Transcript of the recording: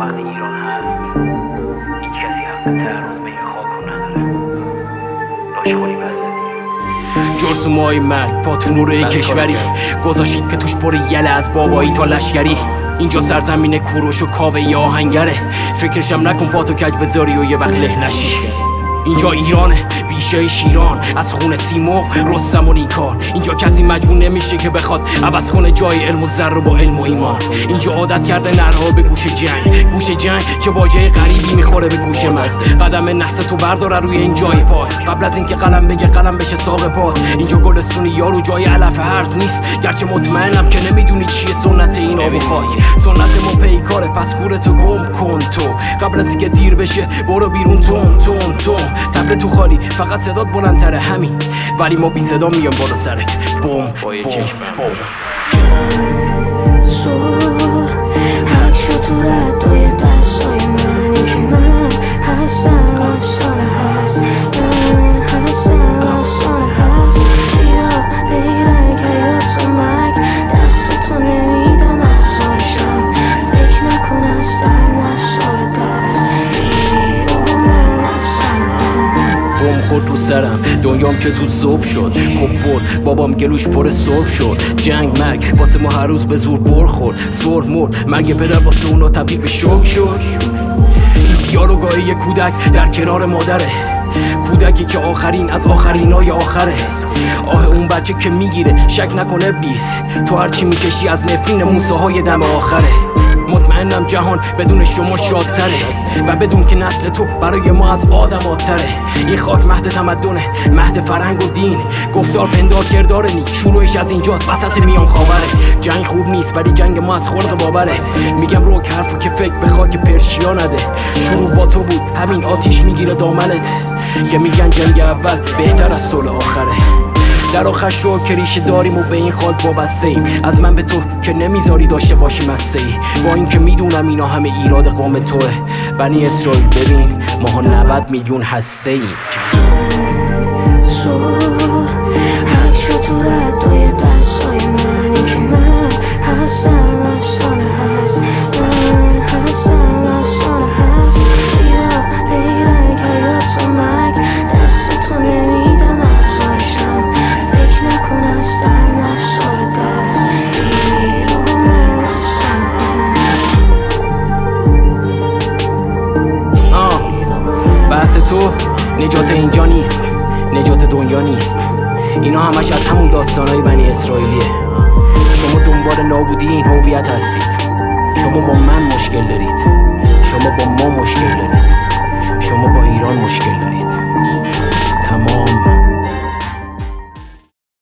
وقتی ایران هست هیچ کسی حق تعرض به این خاک رو نداره. لاشخوری بسته جرسومای مرد پا تو نوره کشوری گذاشید که توش پر یله از بابایی تا لشگری. اینجا سرزمین کوروش و کاوه ی آهنگره، فکرشم نکن پاتو کج بذاری و یه وقت له نشی. اینجا ایرانه بیشه شیران، از خون سیمرغ رستم و نیکان. اینجا کسی مجبور نمیشه که بخواد عوض کنه جای علم و زر رو با علم و ایمان. اینجا عادت کرده نرها به گوش جنگ، گوش جنگ چه واژه غریبی میخوره به گوش من. قدم نحس تو برداره روی این جای پات، قبل از اینکه قلم بگه قلم بشه ساق پات. اینجا گلستونی یارو جای علف هرز نیست، گرچه مطمئنم که نمیدونی چیه سنت این آب و خاک. سنت ما پیکاره پس گورتو گم کن تو، قبل از اینکه دیر بشه برو بیرون تون تون تون. تبله تو خالی فقط صدات بلندتره همین، ولی ما بی صدا میام بالا سرت بوم بوم بوم. زور حق شد تو ردای دستای من، این که من هستم افسانه هست، من هستم افسانه هست. بیا بیرنگ حیات و مرگ دست تو نمیدم افزارشم، فکر نکن هستم افسار دست بیرونم افسانه. بوم خورد رو سرم دنیام که زود زوب شد، خب برد بابام گلوش پر سرب شد. جنگ مرگ واسه ما هر روز به زور برخورد، سر مرد مرگ پدر واسه اونا تبدیل به شوک شد. دیالوگای یه کودک در کنار مادره، کودکی که آخرین از آخرینای آخره. آه اون بچه که میگیره شک نکنه ابلیس، تو هرچی میکشی از نفرین موساهای دم آخره. مطمئنم جهان بدون شما شادتره و بدون که نسل تو برای ما از آدماتره. این خاک مهد تمدنه، مهد فرهنگ و دین، گفتار پندار کردار نیک، شروعش از اینجاست وسط میان خاوره. جنگ خوب نیست ولی جنگ ما از خلق بابره. میگم روک حرفو که فکر به خاک پرشیا نده، شروع با تو بود همین آتیش میگیره دامنت، که میگن جنگ اول بهتر از صلح آخره. در آخر شو که ریشه داریم و به این خاک وابسته ایم، از من به تو که نمیذاری داشته باشیم مسته ای. با اینکه میدونم اینا همه ایراد قوم توه، بنی اسرائیل ببین ماها 90 میلیون هسته ایم. زور حق شد تو ردای دستای من، این که من هستم افسانه هست، من هستم افسانه هست. بیا بیرنگ حیات و مرگ دست تو نمیدم افزارشم، فکر نکن هستم افسار دست بیرونم افسانه. بحث تو نجات اینجا نیست، نجات دنیا نیست. اینا همش از همون داستانای بنی اسرائیلیه. شما دنبال نابودی این هویت هستید، شما با من مشکل دارید، شما با ما مشکل دارید.